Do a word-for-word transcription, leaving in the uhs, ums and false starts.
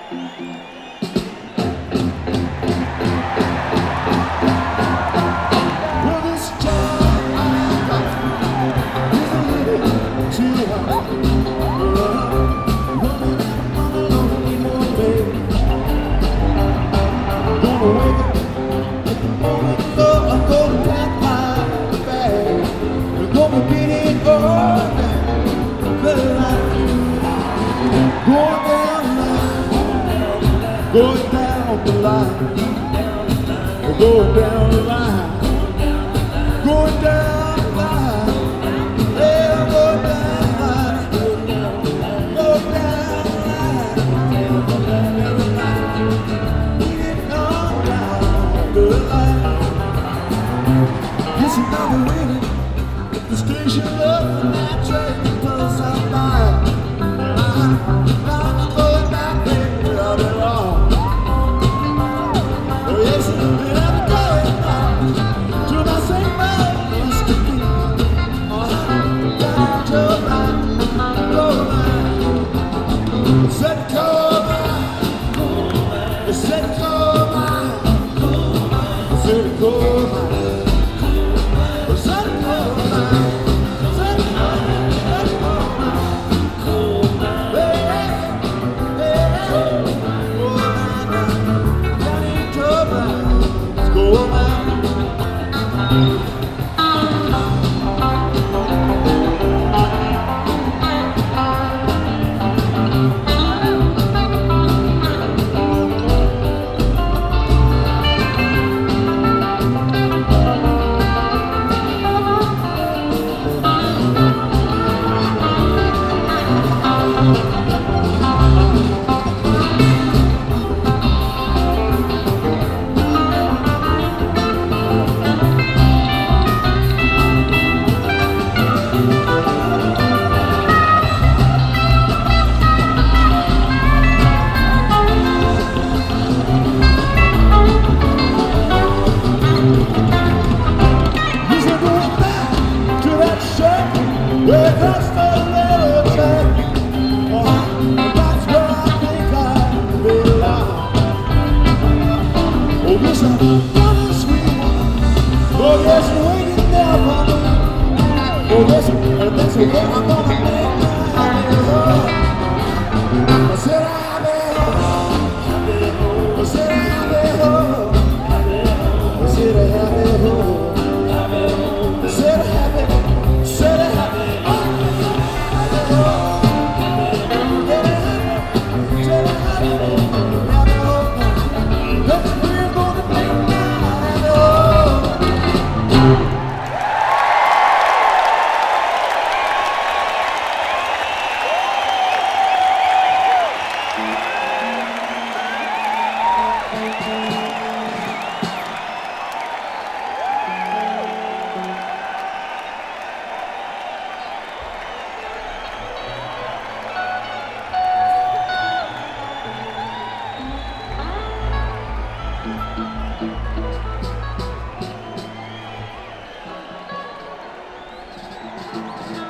Going down the line, going down the line, going down the line, yeah, going down the line, go down the line, we get on down the line. Yes, another waiting at the station of the night train pulls out by. I'm going back there, I'll be wrong. Yes, and I'm going back to my same old sticky. Oh, down to my low line. Said coma, said coma, said coma, said coma. Thank you.